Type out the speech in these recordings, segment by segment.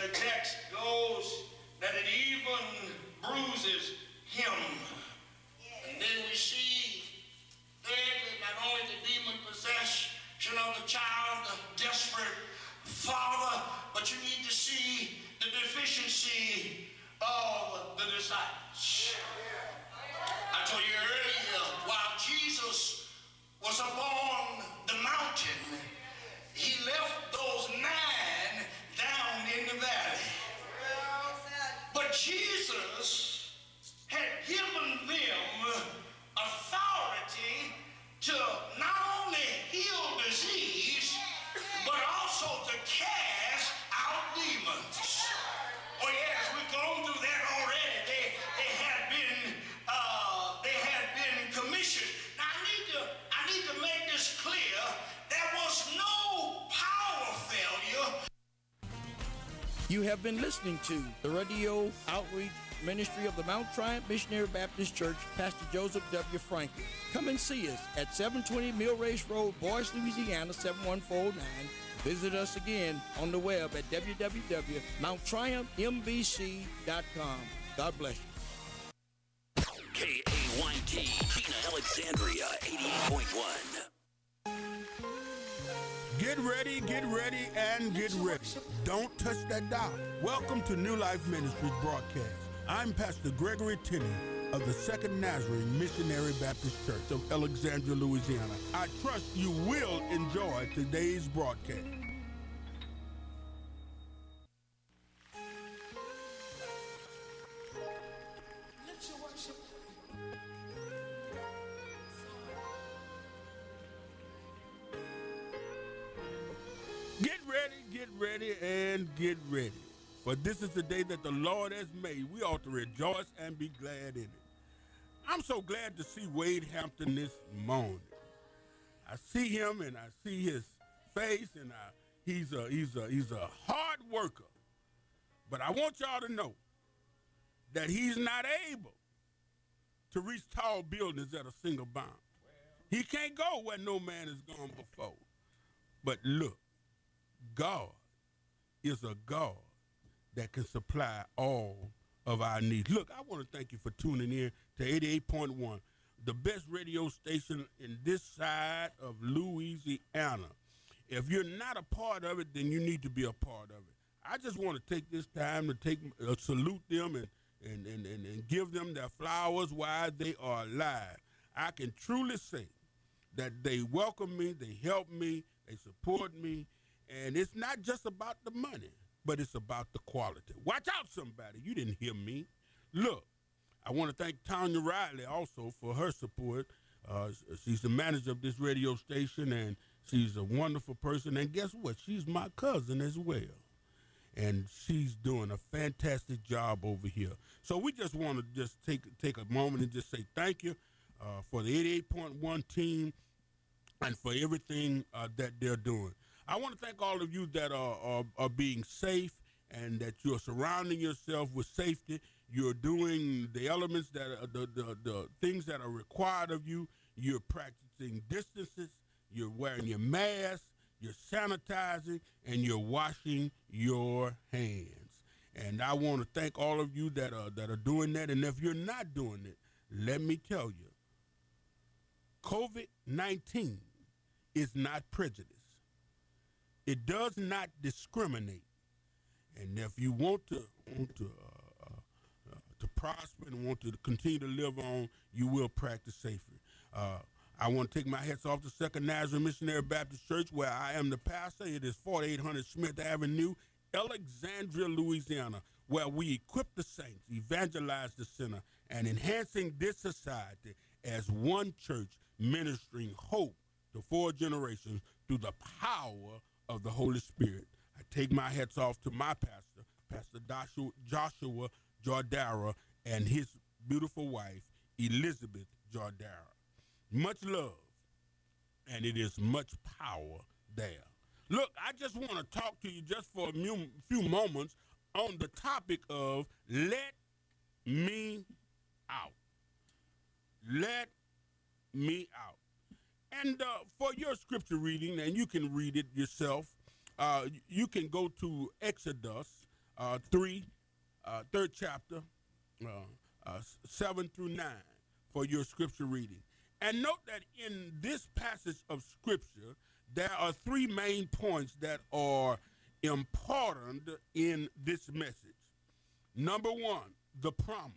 the text goes that it even bruises him. And then we see thirdly, not only the demon possession of the child, the desperate father, but you need to see the deficiency of the disciples. I told you earlier, while Jesus was upon the mountain, he left those 9 down in the valley. But Jesus had given them authority to not only heal disease, but also to cast out demons. Oh yes, we've gone through that already. They had been commissioned. Now I need to make this clear. There was no power failure. You have been listening to the radio outreach ministry of the Mount Triumph Missionary Baptist Church, Pastor Joseph W. Franklin. Come and see us at 720 Mill Race Road, Boyce, Louisiana, 71409. Visit us again on the web at www.mounttriumphmbc.com. God bless you. KAYT, Gina Alexandria, 88.1. Get ready, and get ready. Don't touch that dial. Welcome to New Life Ministries broadcast. I'm Pastor Gregory Tenney of the Second Nazarene Missionary Baptist Church of Alexandria, Louisiana. I trust you will enjoy today's broadcast. Get ready. For this is the day that the Lord has made. We ought to rejoice and be glad in it. I'm so glad to see Wade Hampton this morning. I see him and I see his face, and he's a hard worker. But I want y'all to know that he's not able to reach tall buildings at a single bound. He can't go where no man has gone before. But look, God is a God that can supply all of our needs. Look, I want to thank you for tuning in to 88.1, the best radio station in this side of Louisiana. If you're not a part of it, then you need to be a part of it. I just want to take this time to salute them and give them their flowers while they are alive. I can truly say that they welcome me, they help me, they support me, and it's not just about the money, but it's about the quality. Watch out, somebody. You didn't hear me. Look, I want to thank Tanya Riley also for her support. She's the manager of this radio station, and she's a wonderful person. And guess what? She's my cousin as well. And she's doing a fantastic job over here. So we just want to just take a moment and just say thank you for the 88.1 team and for everything that they're doing. I want to thank all of you that are being safe and that you're surrounding yourself with safety. You're doing the elements that are the things that are required of you. You're practicing distances. You're wearing your mask. You're sanitizing, and you're washing your hands. And I want to thank all of you that are doing that. And if you're not doing it, let me tell you, COVID-19 is not prejudice. It does not discriminate. And if you want to prosper and want to continue to live on, you will practice safely. I want to take my hats off to Second Nazarene Missionary Baptist Church, where I am the pastor. It is 4800 Smith Avenue, Alexandria, Louisiana, where we equip the saints, evangelize the sinner, and enhancing this society as one church ministering hope to 4 generations through the power of the Holy Spirit. I take my hats off to my pastor, Pastor Joshua Jordara, and his beautiful wife, Elizabeth Jordara. Much love, and it is much power there. Look, I just want to talk to you just for a few moments on the topic of let me out. Let me out. And for your scripture reading, and you can read it yourself, you can go to Exodus third chapter, 7 through 9 for your scripture reading. And note that in this passage of scripture, there are three main points that are important in this message. Number one, the promise.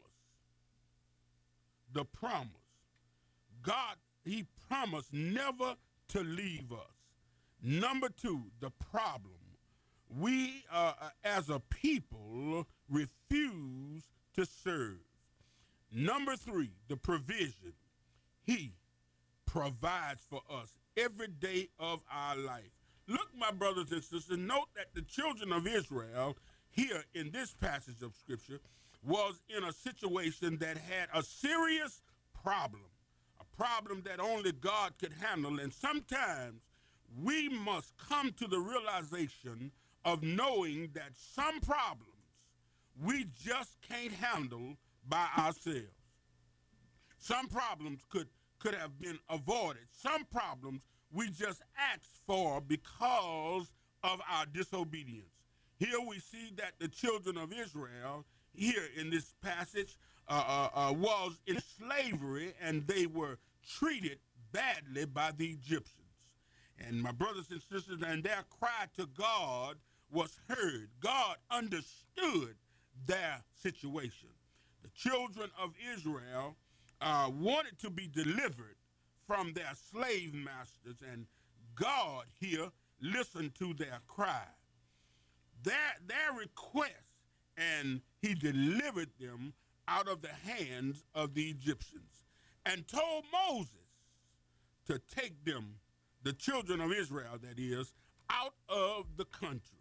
The promise. God, he promised never to leave us. Number two, the problem. We, as a people, refuse to serve. Number three, the provision. He provides for us every day of our life. Look, my brothers and sisters, note that the children of Israel here in this passage of scripture was in a situation that had a serious problem, a problem that only God could handle. And sometimes we must come to the realization of knowing that some problems we just can't handle by ourselves. Some problems could have been avoided. Some problems we just asked for because of our disobedience. Here we see that the children of Israel, here in this passage, was in slavery, and they were treated badly by the Egyptians. And my brothers and sisters, and their cry to God was heard. God understood their situation. The children of Israel wanted to be delivered from their slave masters, and God here listened to their cry, their request, and he delivered them out of the hands of the Egyptians, and told Moses to take them, the children of Israel, that is, out of the country.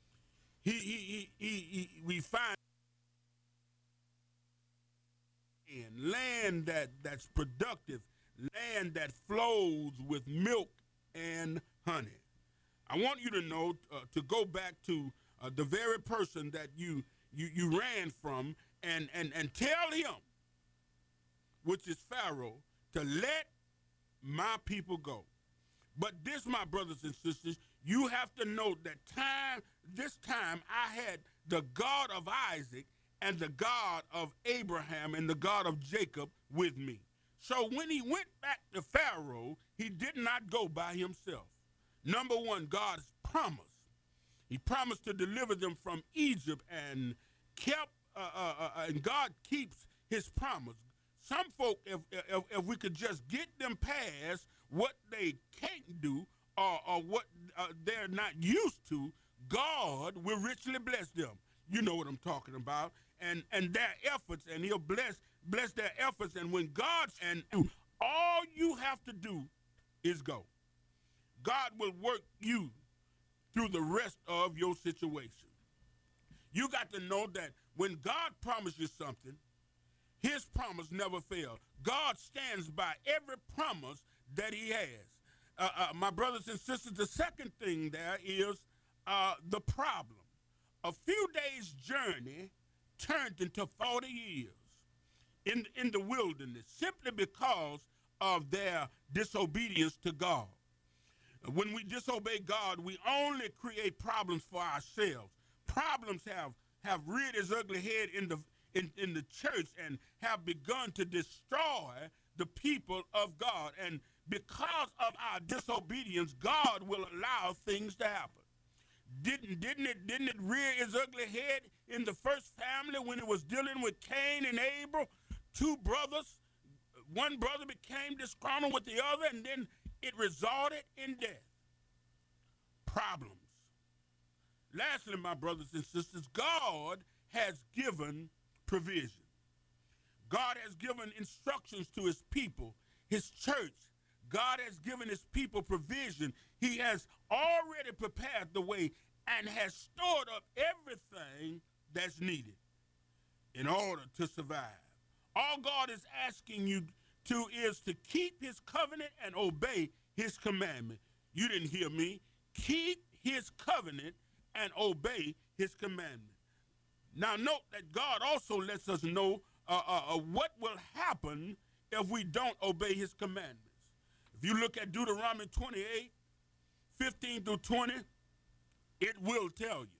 We find land that's productive, land that flows with milk and honey. I want you to know, to go back to the very person that you ran from, and tell him, which is Pharaoh, to let my people go. But this, my brothers and sisters, you have to note that this time I had the God of Isaac and the God of Abraham and the God of Jacob with me. So when he went back to Pharaoh, he did not go by himself. Number one, God's promise. He promised to deliver them from Egypt, and and God keeps his promise. Some folk, if we could just get them past what they can't do or what they're not used to, God will richly bless them. You know what I'm talking about. And their efforts, and he'll bless their efforts. And when all you have to do is go. God will work you through the rest of your situation. You got to know that when God promises you something, his promise never fails. God stands by every promise that he has. My brothers and sisters, the second thing there is the problem. A few days' journey turned into 40 years in the wilderness, simply because of their disobedience to God. When we disobey God, we only create problems for ourselves. Problems have reared its ugly head in the church and have begun to destroy the people of God. And because of our disobedience, God will allow things to happen. Didn't it rear its ugly head in the first family when it was dealing with Cain and Abel? Two brothers, one brother became disgruntled with the other, and then it resulted in death. Problems. Lastly, my brothers and sisters, God has given provision. God has given instructions to his people, his church. God has given his people provision. He has already prepared the way and has stored up everything that's needed in order to survive. All God is asking you to is to keep his covenant and obey his commandment. You didn't hear me. Keep his covenant and obey his commandment. Now note that God also lets us know what will happen if we don't obey his commandments. If you look at Deuteronomy 28, 15 through 20, it will tell you.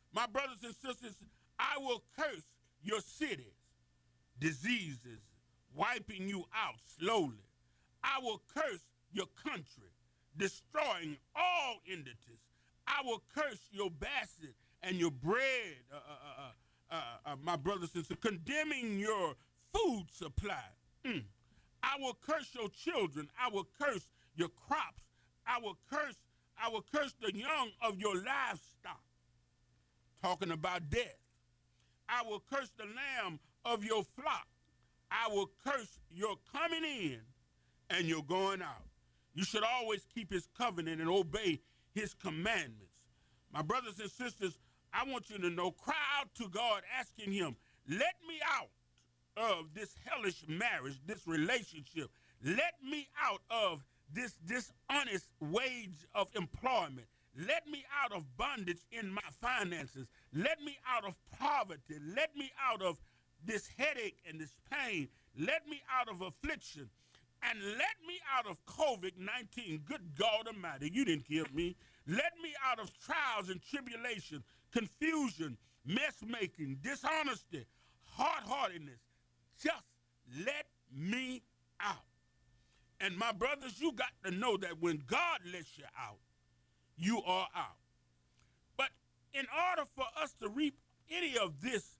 My brothers and sisters, I will curse your cities, diseases, wiping you out slowly. I will curse your country, destroying all entities. I will curse your basket and your bread, my brothers and sisters, condemning your food supply. I will curse your children. I will curse your crops. I will curse the young of your livestock. Talking about death. I will curse the lamb of your flock. I will curse your coming in and your going out. You should always keep his covenant and obey his commandments. My brothers and sisters, I want you to know, cry out to God asking him, let me out of this hellish marriage, this relationship. Let me out of this dishonest wage of employment. Let me out of bondage in my finances. Let me out of poverty. Let me out of this headache and this pain. Let me out of affliction. And let me out of COVID-19. Good God Almighty, you didn't give me. Let me out of trials and tribulation, confusion, mess making, dishonesty, hard-heartedness. Just let me out. And my brothers, you got to know that when God lets you out, you are out. But in order for us to reap any of this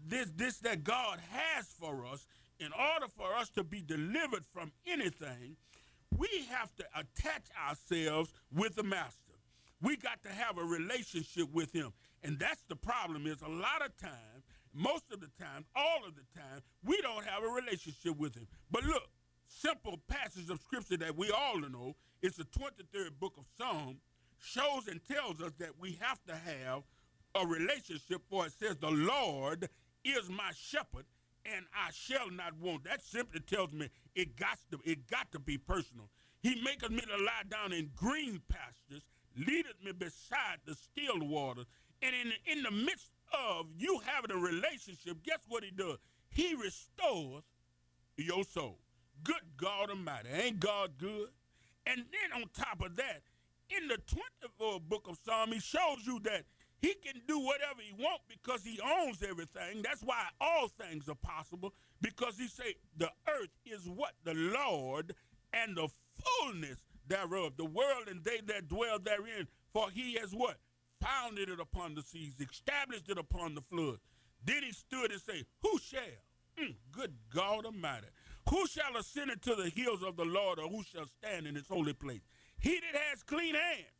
that God has for us, in order for us to be delivered from anything, we have to attach ourselves with the master. We got to have a relationship with him. And that's the problem is a lot of times, most of the time, all of the time, we don't have a relationship with him. But look, simple passage of scripture that we all know, it's the 23rd book of Psalms, shows and tells us that we have to have a relationship, for it says, the Lord is my shepherd, and I shall not want. That simply tells me it got to be personal. He maketh me to lie down in green pastures, leadeth me beside the still waters. And in the midst of you having a relationship, guess what he does? He restores your soul. Good God Almighty. Ain't God good? And then on top of that, in the 24th book of Psalms, he shows you that he can do whatever he wants because he owns everything. That's why all things are possible, because he say the earth is what? The Lord and the fullness thereof, the world and they that dwell therein. For he has what? Founded it upon the seas, established it upon the flood. Then he stood and say, who shall? Good God Almighty. Who shall ascend into the hills of the Lord, or who shall stand in his holy place? He that has clean hands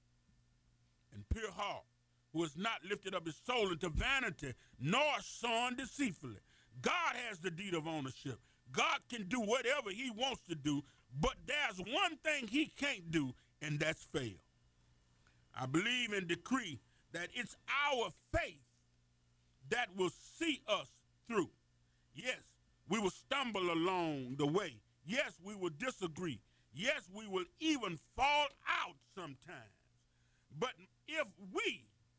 and pure heart, who has not lifted up his soul into vanity, nor sown deceitfully. God has the deed of ownership. God can do whatever he wants to do, but there's one thing he can't do, and that's fail. I believe and decree that it's our faith that will see us through. Yes, we will stumble along the way. Yes, we will disagree. Yes, we will even fall out sometimes. But if we,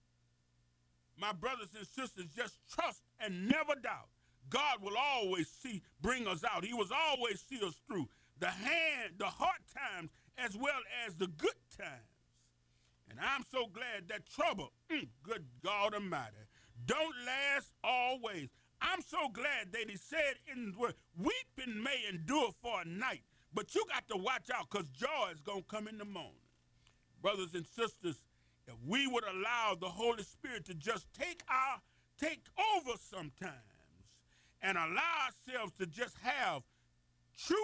my brothers and sisters, just trust and never doubt, God will always bring us out. He will always see us through the hard times as well as the good times. And I'm so glad that trouble, good God Almighty, don't last always. I'm so glad that he said in the word, weeping may endure for a night, but you got to watch out because joy is going to come in the morning. Brothers and sisters, if we would allow the Holy Spirit to just take over sometimes and allow ourselves to just have true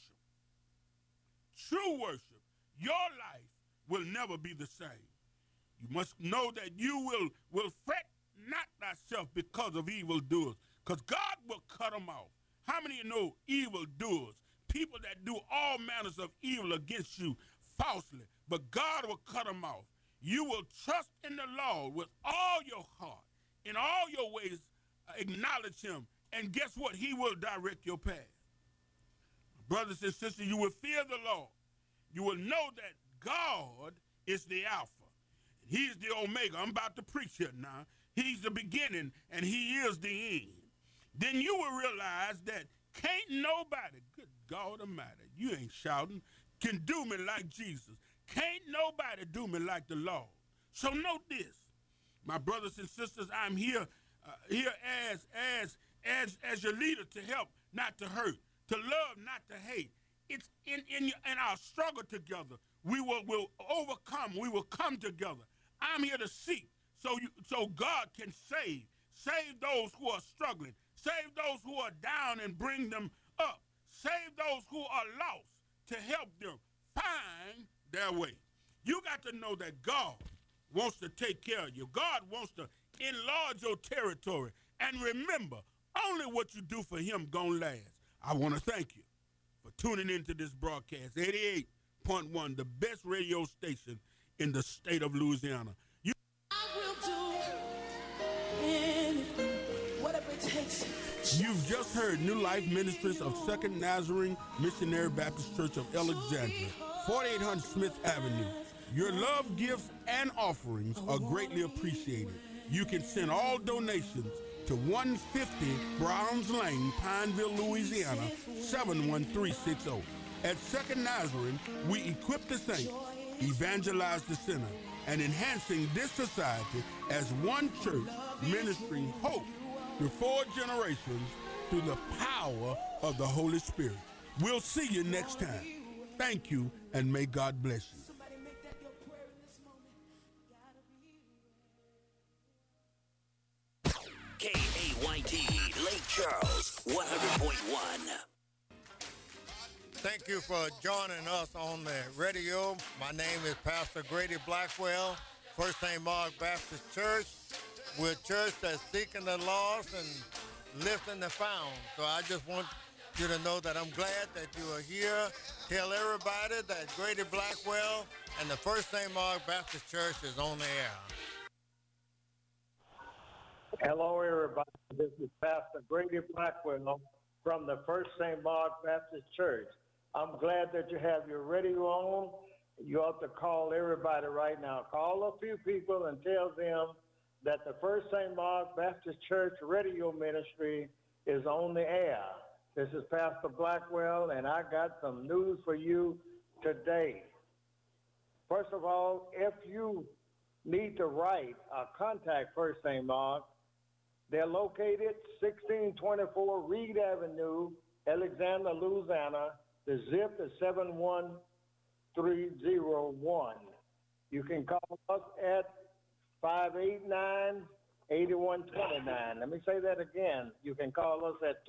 worship, your life will never be the same. You must know that you will fret not thyself because of evildoers, because God will cut them off. How many of you know evildoers, people that do all manners of evil against you falsely, but God will cut them off. You will trust in the Lord with all your heart. In all your ways, acknowledge him, and guess what? He will direct your path. Brothers and sisters, you will fear the Lord. You will know that God is the Alpha. He's the Omega. I'm about to preach here now. He's the beginning, and he is the end. Then you will realize that can't nobody, good God Almighty, you ain't shouting, can do me like Jesus. Can't nobody do me like the Lord. So note this. My brothers and sisters, I'm here as your leader to help, not to hurt, to love, not to hate. It's in our struggle together. We will overcome. We will come together. I'm here to seek so God can save those who are struggling, save those who are down and bring them up, save those who are lost to help them find their way. You got to know that God wants to take care of you. God wants to enlarge your territory. And remember, only what you do for him gonna last. I want to thank you for tuning into this broadcast, 88.1, the best radio station in the state of Louisiana. I will do anything, whatever it takes. You've just heard New Life Ministries of Second Nazarene Missionary Baptist Church of Alexandria, 4800 Smith Avenue. Your love, gifts, and offerings are greatly appreciated. You can send all donations to 150 Browns Lane, Pineville, Louisiana, 71360. At Second Nazarene, we equip the saints, evangelize the sinner, and enhancing this society as one church ministering hope to 4 generations through the power of the Holy Spirit. We'll see you next time. Thank you, and may God bless you. KAYT, Lake Charles, 100.1. Thank you for joining us on the radio. My name is Pastor Grady Blackwell, First St. Mark Baptist Church. We're a church that's seeking the lost and lifting the found. So I just want you to know that I'm glad that you are here. Tell everybody that Grady Blackwell and the First St. Mark Baptist Church is on the air. Hello, everybody. This is Pastor Grady Blackwell from the First St. Mark Baptist Church. I'm glad that you have your radio on. You ought to call everybody right now. Call a few people and tell them that the First St. Mark Baptist Church radio ministry is on the air. This is Pastor Blackwell, and I got some news for you today. First of all, if you need to write or contact First St. Mark, they're located 1624 Reed Avenue, Alexandria, Louisiana. The zip is 71301. You can call us at 589-8129. Let me say that again. You can call us at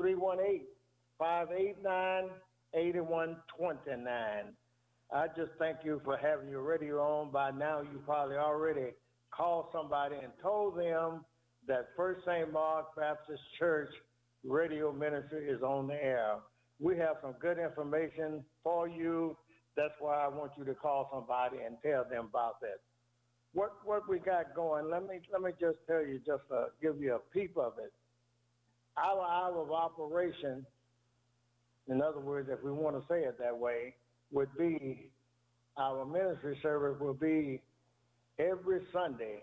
318-589-8129. I just thank you for having your radio on. By now, you probably already called somebody and told them that First St. Mark Baptist Church radio ministry is on the air. We have some good information for you. That's why I want you to call somebody and tell them about that. What we got going, let me just tell you, just give you a peep of it. Our hour of operation, in other words, if we want to say it that way, would be, our ministry service will be every Sunday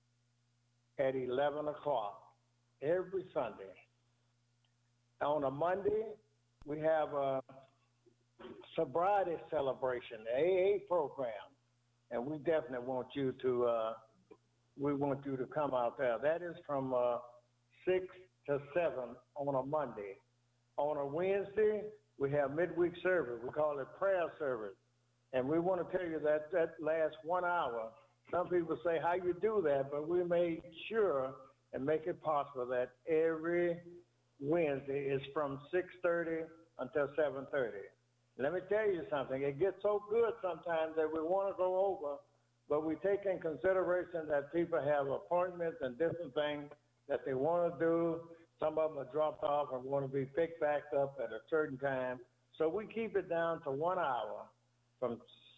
at 11 o'clock, every Sunday. On a Monday, we have a sobriety celebration, the AA program, and we definitely want you to come out there. That is from 6 to 7 on a Monday. On a Wednesday, we have midweek service. We call it prayer service, and we want to tell you that lasts 1 hour. Some people say, how you do that? But we made sure and make it possible that every Wednesday is from 6:30 until 7:30. Let me tell you something. It gets so good sometimes that we want to go over, but we take in consideration that people have appointments and different things that they want to do. Some of them are dropped off and want to be picked back up at a certain time. So we keep it down to 1 hour from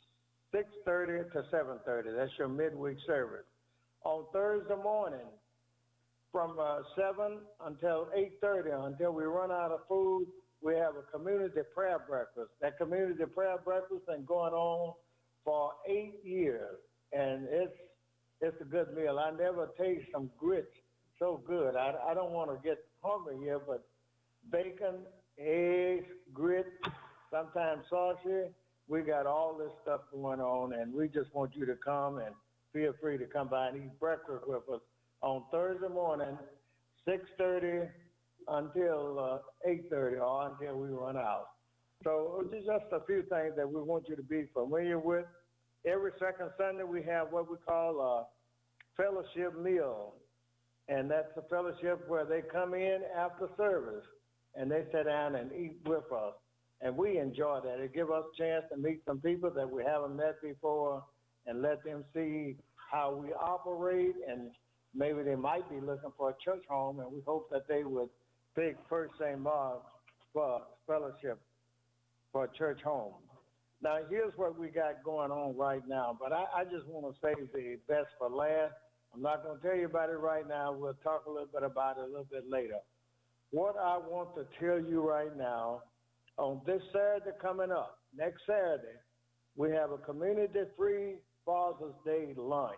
6:30 to 7:30. That's your midweek service. On Thursday morning, from 7 until 8:30, until we run out of food, we have a community prayer breakfast. That community prayer breakfast been going on for 8 years, and it's a good meal. I never taste some grits so good. I don't want to get hungry here, but bacon, eggs, grits, sometimes sausage. We got all this stuff going on, and we just want you to come and feel free to come by and eat breakfast with us on Thursday morning, 6:30 until 8:30 or until we run out. So just a few things that we want you to be familiar with. Every second Sunday we have what we call a fellowship meal. And that's a fellowship where they come in after service and they sit down and eat with us. And we enjoy that. It gives us a chance to meet some people that we haven't met before and let them see how we operate. And maybe they might be looking for a church home, and we hope that they would pick First St. Mark's for fellowship for a church home. Now, here's what we got going on right now, but I just want to save the best for last. I'm not going to tell you about it right now. We'll talk a little bit about it a little bit later. What I want to tell you right now, on this Saturday coming up, next Saturday, we have a community-free Father's Day lunch.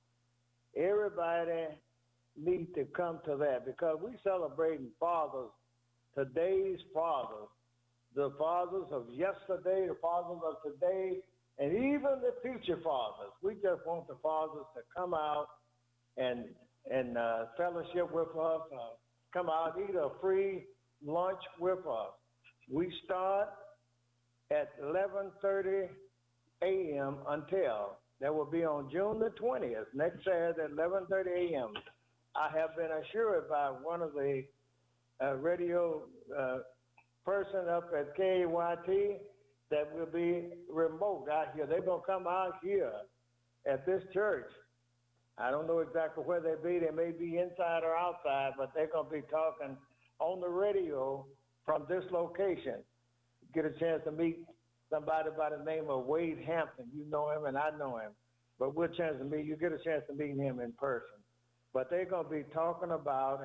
Everybody needs to come to that because we're celebrating fathers, today's fathers, the fathers of yesterday, the fathers of today, and even the future fathers. We just want the fathers to come out and fellowship with us, come out, eat a free lunch with us. We start at 11:30 a.m. until, that will be on June the 20th, next Saturday at 11:30 a.m. I have been assured by one of the radio person up at KAYT that will be remote out here. They're going to come out here at this church. I don't know exactly where they be. They may be inside or outside, but they're going to be talking on the radio from this location. Get a chance to meet somebody by the name of Wade Hampton. You know him and I know him. But we'll chance to meet, you get a chance to meet him in person. But they're going to be talking about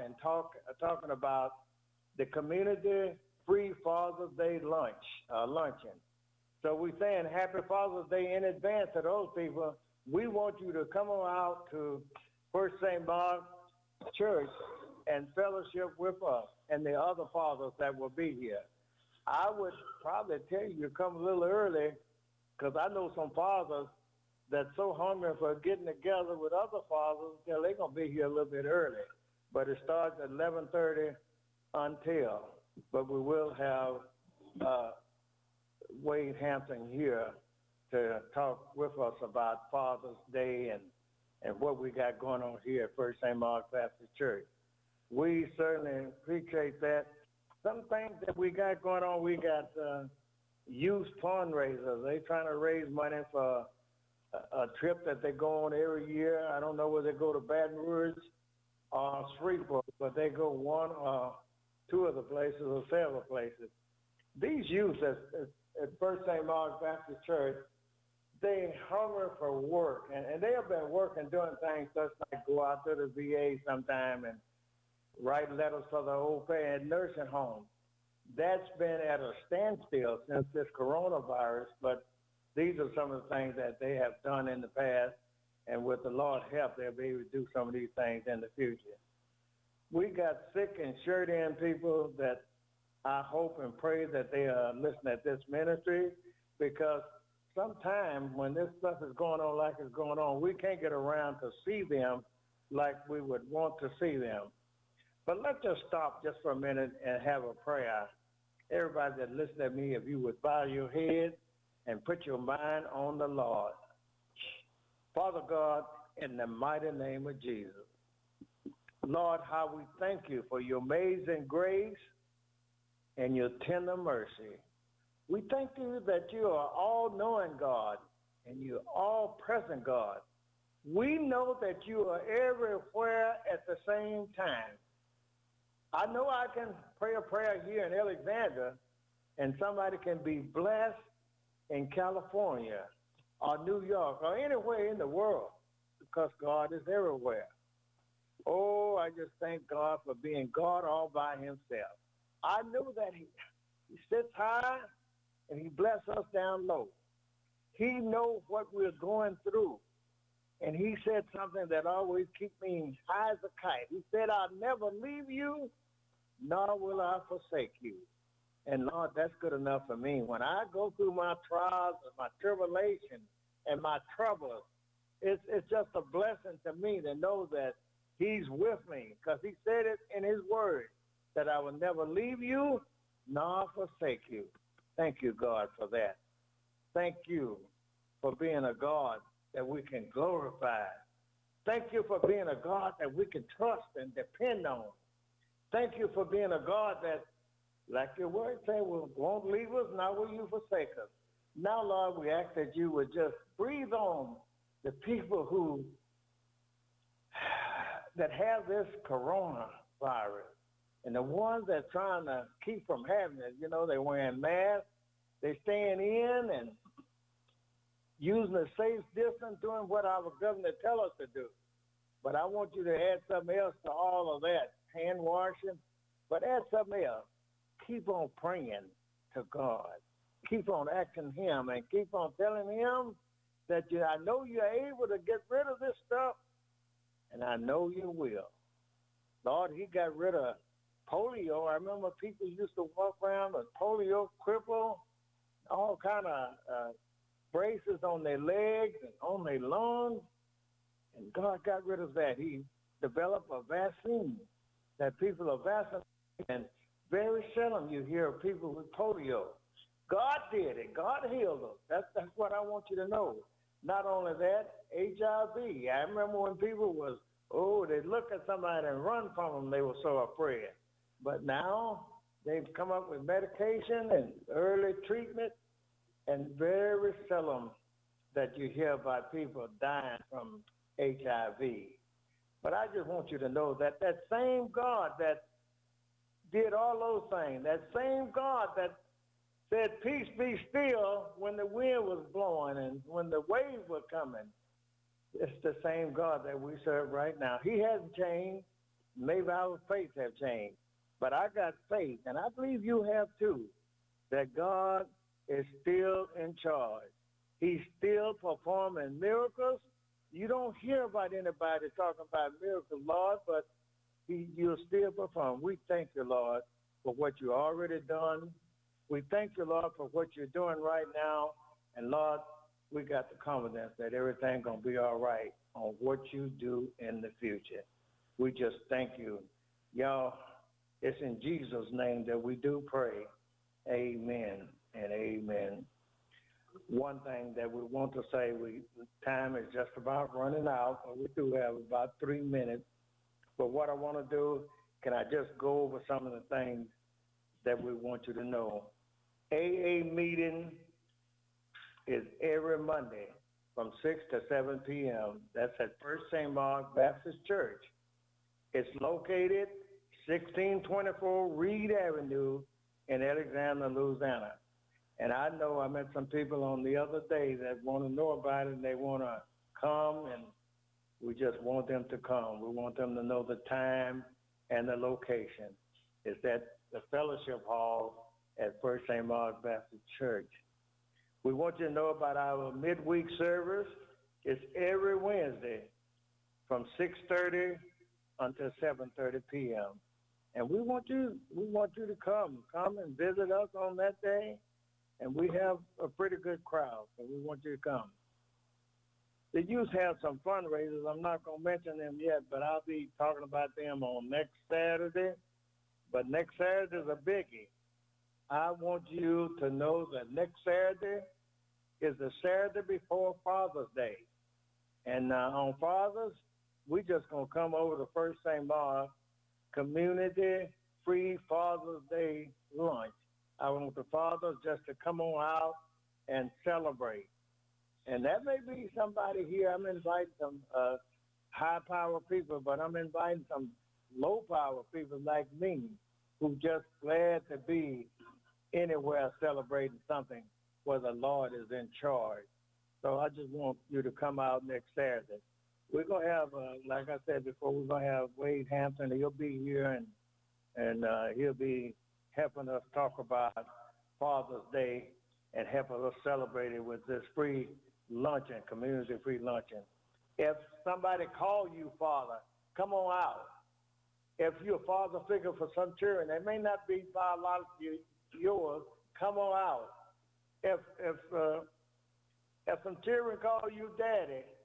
the community free Father's Day luncheon. So we're saying Happy Father's Day in advance to those people. We want you to come on out to First St. Mark's Church and fellowship with us and the other fathers that will be here. I would probably tell you to come a little early because I know some fathers that's so hungry for getting together with other fathers that they're going to be here a little bit early. But it starts at 11:30 until. But we will have Wade Hampton here to talk with us about Father's Day and what we got going on here at First St. Mark's Baptist Church. We certainly appreciate that. Some things that we got going on, we got youth fundraisers. They trying to raise money for a trip that they go on every year. I don't know whether they go to Baton Rouge or Shreveport, but they go one or two of the places or several places. These youth at First St. Mark's Baptist Church, they hunger for work, and they have been working, doing things such like go out to the VA sometime and write letters for the old parent nursing home. That's been at a standstill since this coronavirus, but these are some of the things that they have done in the past, and with the Lord's help, they'll be able to do some of these things in the future. We got sick and shirt-in people that I hope and pray that they are listening at this ministry, because sometimes when this stuff is going on like it's going on, we can't get around to see them like we would want to see them. But let's just stop just for a minute and have a prayer. Everybody that listens to me, if you would bow your head and put your mind on the Lord. Father God, in the mighty name of Jesus, Lord, how we thank you for your amazing grace and your tender mercy. We thank you that you are all-knowing God and you're all-present God. We know that you are everywhere at the same time. I know I can pray a prayer here in Alexandria and somebody can be blessed in California or New York or anywhere in the world because God is everywhere. Oh, I just thank God for being God all by himself. I know that he sits high and he blesses us down low. He knows what we're going through. And he said something that always keeps me high as a kite. He said, I'll never leave you, nor will I forsake you. And Lord, that's good enough for me. When I go through my trials and my tribulation and my troubles, it's just a blessing to me to know that He's with me because he said it in his word that I will never leave you nor forsake you. Thank you, God, for that. Thank you for being a God that we can glorify. Thank you for being a God that we can trust and depend on. Thank you for being a God that, like your word said, won't leave us, nor will you forsake us. Now, Lord, we ask that you would just breathe on the people who that have this coronavirus and the ones that trying to keep from having it. You know, they're wearing masks, they're staying in and using a safe distance, doing what our governor tell us to do. But I want you to add something else to all of that, hand washing, but add something else. Keep on praying to God. Keep on asking him and keep on telling him that I know you're able to get rid of this stuff, and I know you will. Lord, he got rid of polio. I remember people used to walk around with polio, cripple, all kind of braces on their legs and on their lungs, and God got rid of that. He developed a vaccine that people are vaccinated, and very seldom you hear of people with polio. God did it. God healed them. That's what I want you to know. Not only that, HIV. I remember when people was, they'd look at somebody and run from them. They were so afraid. But now they've come up with medication and early treatment, and very seldom that you hear about people dying from HIV. But I just want you to know that that same God that did all those things, that same God that said, peace be still when the wind was blowing and when the waves were coming, it's the same God that we serve right now. He hasn't changed. Maybe our faith have changed. But I got faith, and I believe you have too, that God is still in charge. He's still performing miracles. You don't hear about anybody talking about miracles, Lord, but you'll still perform. We thank you, Lord, for what you already done. We thank you, Lord, for what you're doing right now. And, Lord, we got the confidence that everything's going to be all right on what you do in the future. We just thank you. Y'all, it's in Jesus' name that we do pray. Amen and amen. One thing that we want to say, time is just about running out, but we do have about 3 minutes. But what I want to do, can I just go over some of the things that we want you to know? AA meeting is every Monday from 6 to 7 p.m. That's at First St. Mark Baptist Church. It's located 1624 Reed Avenue in Alexandria, Louisiana. And I know I met some people on the other day that want to know about it and they want to come, and we just want them to come. We want them to know the time and the location. It's at the Fellowship Hall at First St. Mark Baptist Church. We want you to know about our midweek service. It's every Wednesday from 6:30 until 7:30 p.m. And we want you to come and visit us on that day. And we have a pretty good crowd, so we want you to come. The youth have some fundraisers. I'm not going to mention them yet, but I'll be talking about them on next Saturday. But next Saturday is a biggie. I want you to know that next Saturday is the Saturday before Father's Day. And on Father's, we just going to come over to First St. Mark Community Free Father's Day lunch. I want the fathers just to come on out and celebrate. And that may be somebody here. I'm inviting some high-power people, but I'm inviting some low-power people like me who just glad to be anywhere celebrating something where the Lord is in charge. So I just want you to come out next Saturday. We're going to have, like I said before, we're going to have Wade Hampton. He'll be here, and he'll be helping us talk about Father's Day and helping us celebrate it with this free luncheon, community free luncheon. If somebody call you father, come on out. If you're a father figure for some children, they may not be biologically yours, come on out. If some children call you daddy,